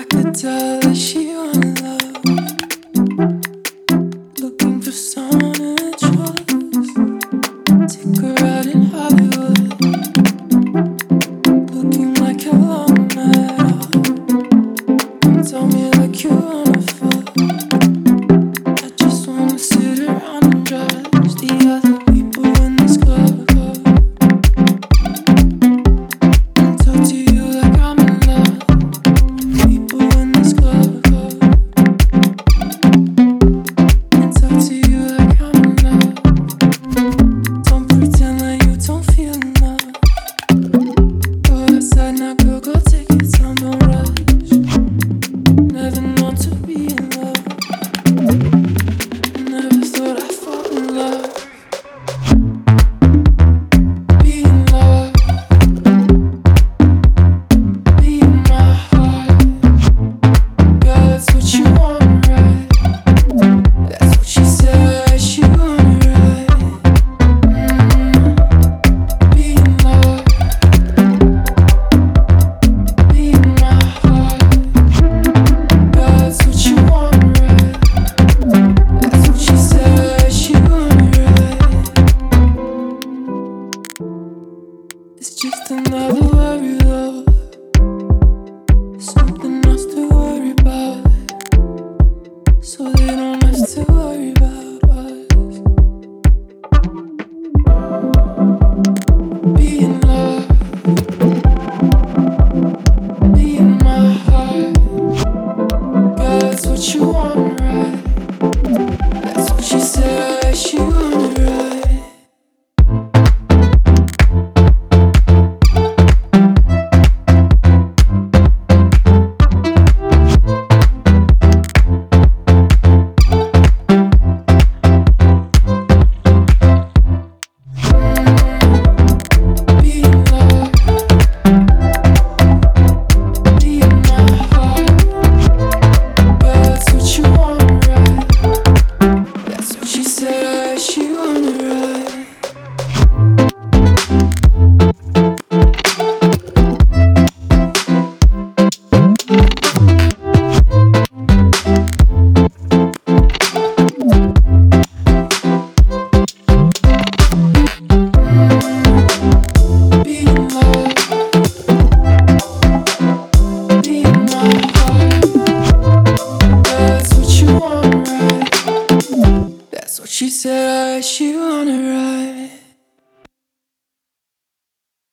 could tell that she wanted love, looking for someone to trust. Take her out in Hollywood, looking like you're long night off. Don't tell me like you wanna fuck. I just wanna sit around and judge the other people in this club. And talk to you like I'm in love. People in this club. And talk to you like I'm in love. Don't pretend like you don't feel enough. Go outside now, girl, go take your time, don't rush. Never known to be in love. Never thought I'd fall in love. Be in love. Be in my heart. Girl, that's what you want, right? That's what she said she wanted, right? Be in love. Be in my heart. Girl, that's what you want, right? That's what she said she wanted, right? It's just another worry, though. Something else to worry about, so they don't have to worry about us. Be in love. Be in my heart. Girl, that's what you want, right? That's what she said she wanted, right? Be in love. Be in my heart. Girl, that's what you want, right? That's what she said she wanted, right? Be in love. Be in my heart. Girl, that's what you want, right? That's what she said she wanted, right?